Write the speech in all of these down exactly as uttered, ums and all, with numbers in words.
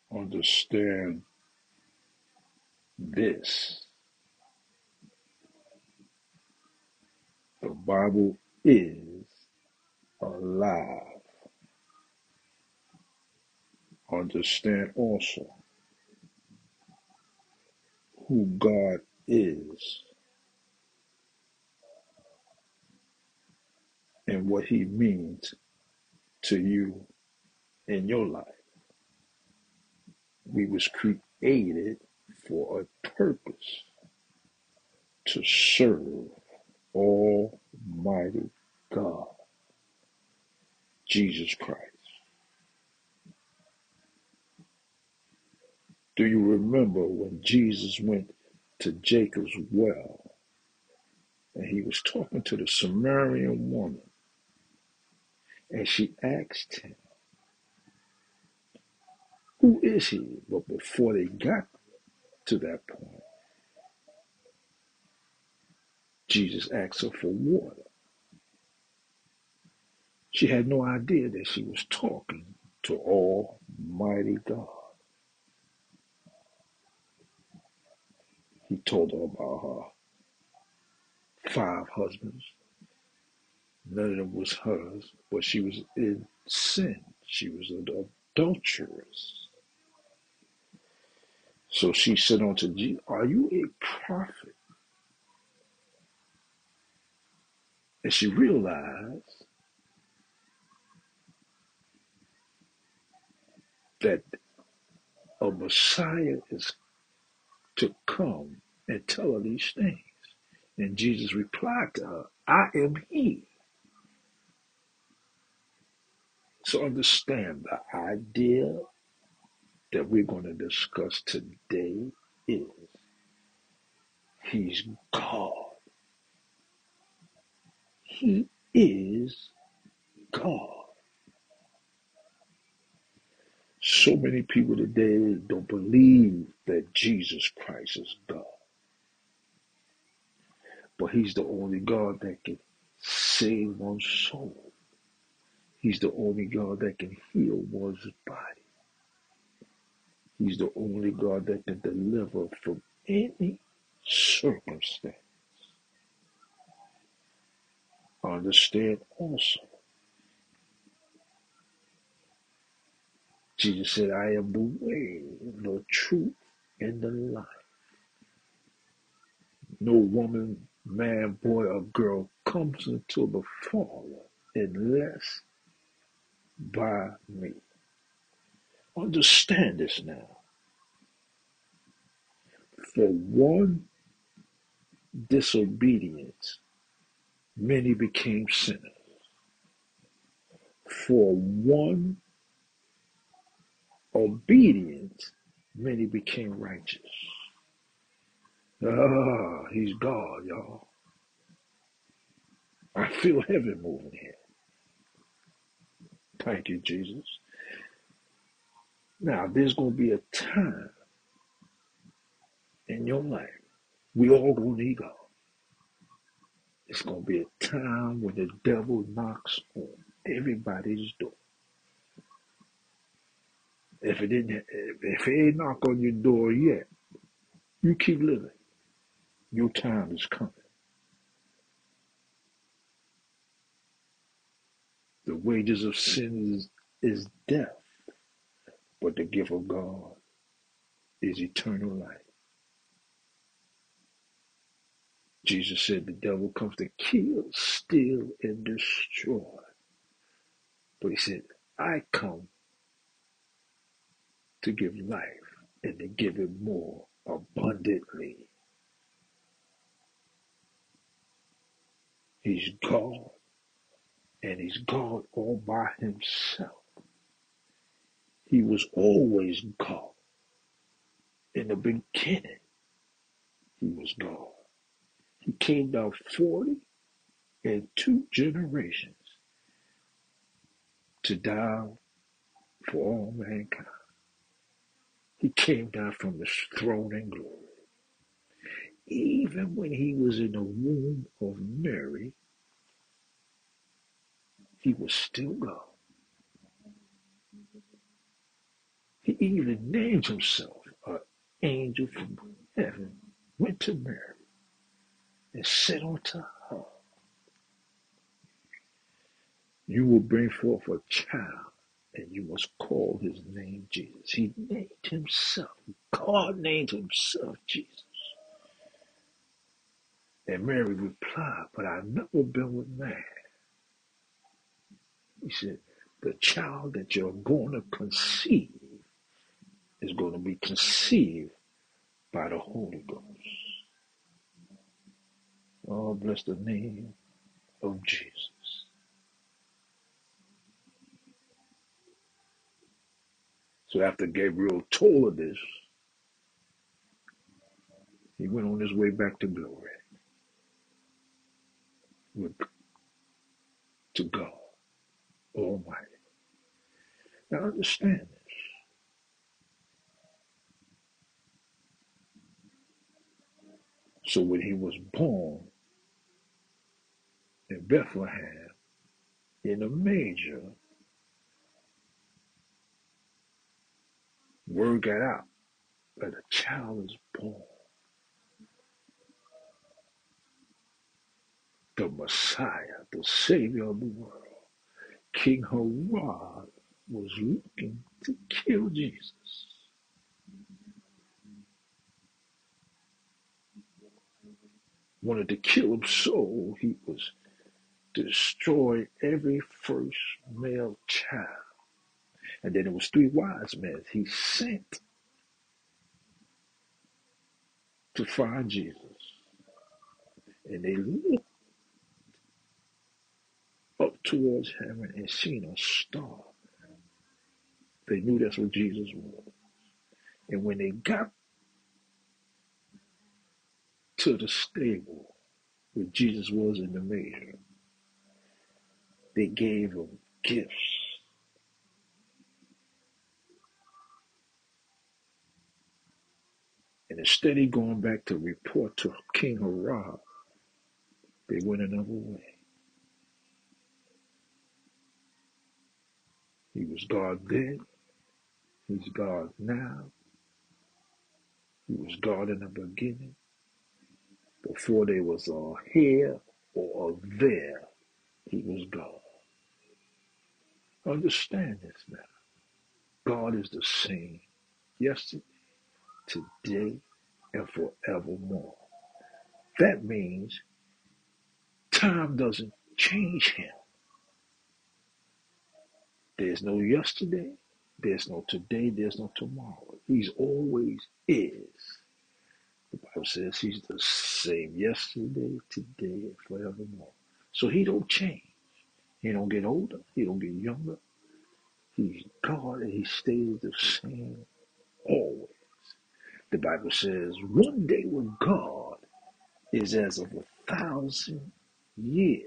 Understand this. The Bible is alive. Understand also who God is and what he means to you in your life. We was created for a purpose, to serve Almighty God, Jesus Christ. Do you remember when Jesus went to Jacob's well and he was talking to the Samaritan woman and she asked him, who is he? But before they got to that point, Jesus asked her for water. She had no idea that she was talking to Almighty God. He told her about her five husbands. None of them was hers, but she was in sin. She was an adulteress. So she said unto Jesus, are you a prophet? And she realized that a Messiah is to come and tell her these things. And Jesus replied to her, I am he. So understand the idea that we're going to discuss today is he's God. He is God. So many people today don't believe that Jesus Christ is God. But he's the only God that can save one's soul. He's the only God that can heal one's body. He's the only God that can deliver from any circumstance. Understand also, Jesus said, I am the way, the truth, and the life. No woman, man, boy, or girl comes into the Father unless by me. Understand this now. For one disobedience, many became sinners. For one obedience, many became righteous. Ah, he's God, y'all. I feel heaven moving here. Thank you, Jesus. Now, there's going to be a time in your life, we all going to need God. It's going to be a time when the devil knocks on everybody's door. If it didn't, if it ain't knock on your door yet, you keep living. Your time is coming. The wages of sin is, is death, but the gift of God is eternal life. Jesus said the devil comes to kill, steal, and destroy. But he said, I come to give life and to give it more abundantly. He's God, and he's God all by himself. He was always God. In the beginning, he was God. He came down forty and two generations to die for all mankind. He came down from his throne in glory. Even when he was in the womb of Mary, he was still God. He even named himself an angel from heaven, went to Mary and said unto her, you will bring forth a child, and you must call his name Jesus. He named himself. God named himself Jesus. And Mary replied, but I've never been with man. He said, the child that you're going to conceive is going to be conceived by the Holy Ghost. Oh, bless the name of Jesus. So after Gabriel told her this, he went on his way back to glory with to God Almighty. Now understand this. So when he was born in Bethlehem, in a manger, word got out that a child is born. The Messiah, the Savior of the world. King Herod was looking to kill Jesus. Wanted to kill him so he was destroy every first male child. And then it was three wise men he sent to find Jesus. And they looked up towards heaven and seen a star. They knew that's what Jesus was. And when they got to the stable where Jesus was in the manger, they gave him gifts. And instead of going back to report to King Herod, they went another way. He was God then. He's God now. He was God in the beginning. Before there was a here or a there, he was God. Understand this now. God is the same yesterday, today, and forevermore. That means time doesn't change him. There's no yesterday, there's no today, there's no tomorrow. He's always is. The Bible says he's the same yesterday, today, and forevermore. So he don't change. He don't get older. He don't get younger. He's God and he stays the same always. The Bible says one day with God is as of a thousand years.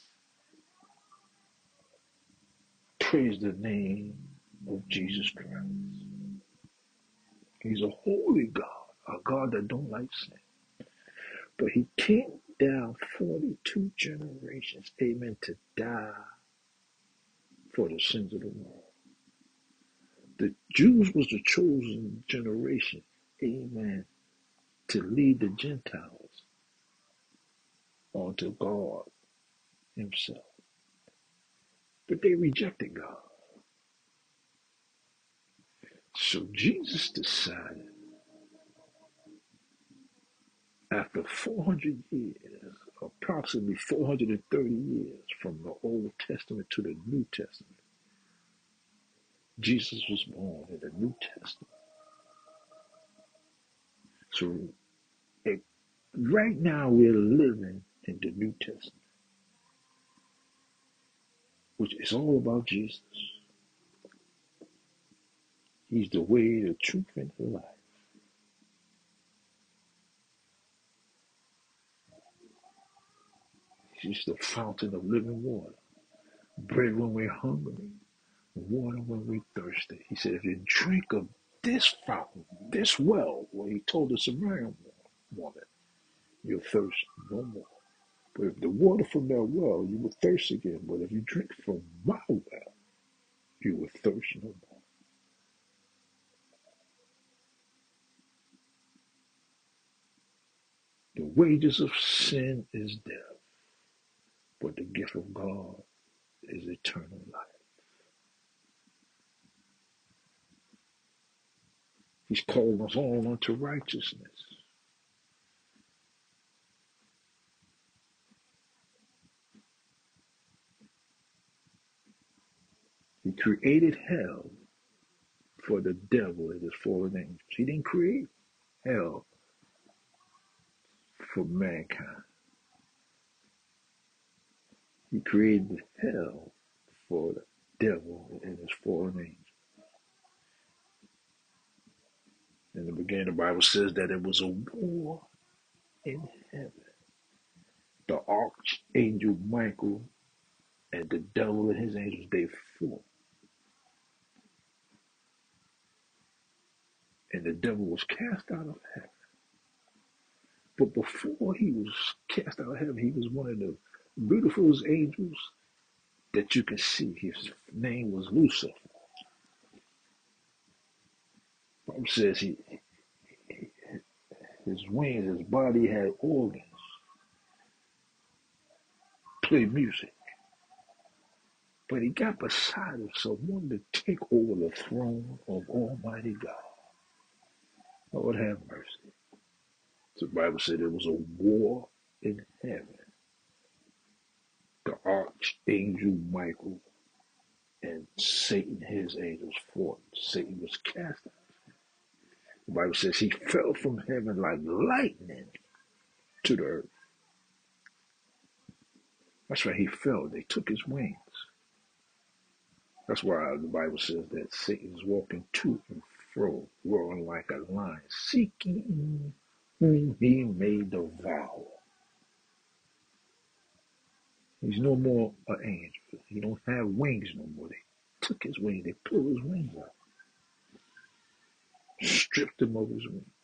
Praise the name of Jesus Christ. He's a holy God, a God that don't like sin. But he came down forty-two generations, amen, to die for the sins of the world. The Jews was the chosen generation, amen, to lead the Gentiles onto God himself. But they rejected God. So Jesus decided, after four hundred years, approximately four hundred thirty years from the Old Testament to the New Testament, Jesus was born in the New Testament. So it, right now we're living in the New Testament, which is all about Jesus. He's the way, the truth, and the life. He's the fountain of living water. Bread when we're hungry, water when we're thirsty. He said, if you drink of this fountain, this well, where he told the Samaritan woman, you'll thirst no more. But if the water from that well, you will thirst again. But if you drink from my well, you will thirst no more. wages of sin is death, but the gift of God is eternal life. He's called us all unto righteousness. He created hell for the devil and his fallen angels. He didn't create hell for mankind. He created hell for the devil and his fallen angels. In the beginning, the Bible says that it was a war in heaven. The archangel Michael and the devil and his angels, they fought. And the devil was cast out of heaven. But before he was cast out of heaven, he was one of the beautifulest angels that you can see. His name was Lucifer. The Bible says he, his wings, his body had organs, play music. But he got beside himself, wanted to take over the throne of Almighty God. Lord have mercy. So the Bible said there was a war in heaven. The archangel Michael and Satan, his angels, fought. Satan was cast out. The Bible says he fell from heaven like lightning to the earth. That's why he fell. They took his wings. That's why the Bible says that Satan is walking to and fro, roaring like a lion, seeking whom he may devour. He's no more an angel. He don't have wings no more. They took his wings. They pulled his wings out. Stripped him of his wings.